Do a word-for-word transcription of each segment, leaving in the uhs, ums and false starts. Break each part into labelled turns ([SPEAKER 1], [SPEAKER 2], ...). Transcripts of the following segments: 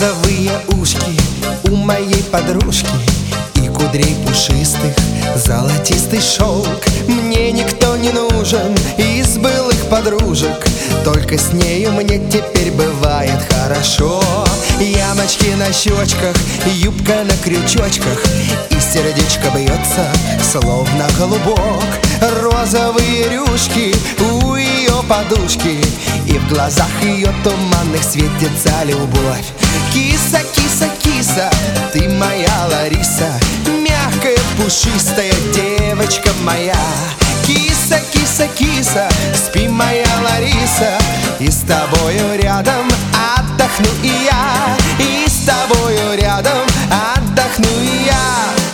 [SPEAKER 1] Розовые ушки у моей подружки и кудрей пушистых золотистый шелк. Мне никто не нужен из былых подружек, только с нею мне теперь бывает хорошо. Ямочки на щечках, юбка на крючочках, и сердечко бьется, словно голубок. Розовые рюшки у ее подушки, и в глазах ее туманных светится любовь. Киса, киса, киса, ты моя Лариса, мягкая, пушистая девочка моя. Киса, киса, киса, спи, моя Лариса, и с тобою рядом отдохну и я, и с тобою рядом отдохну и я.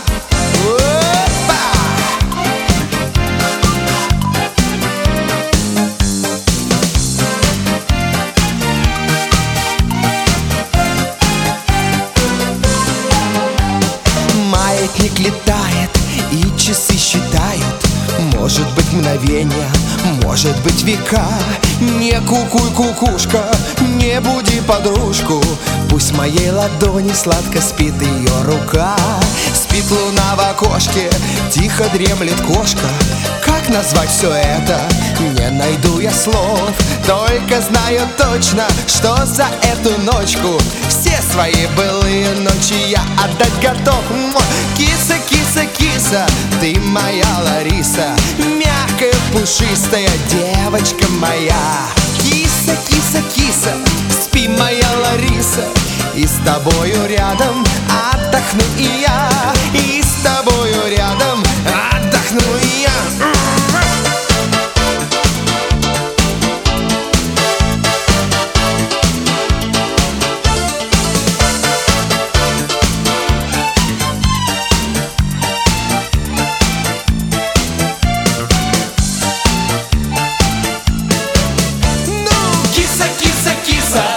[SPEAKER 1] Маятник летает и часы считают, может быть мгновения, может быть века. Не кукуй, кукушка, не буди подружку, пусть в моей ладони сладко спит ее рука. Спит луна в окошке, тихо дремлет кошка. Как назвать все это? Не найду я слов, только знаю точно, что за эту ночку все свои былые ночи я отдать готов. Киса, киса, киса, ты моя Лариса, мягкая, пушистая девочка моя. Киса, киса, киса, спи, моя Лариса, и с тобою рядом отдохну и я, и с тобою рядом отдохну и я.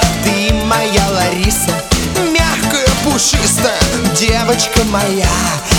[SPEAKER 1] Ты моя Лариса, мягкая, пушистая девочка моя.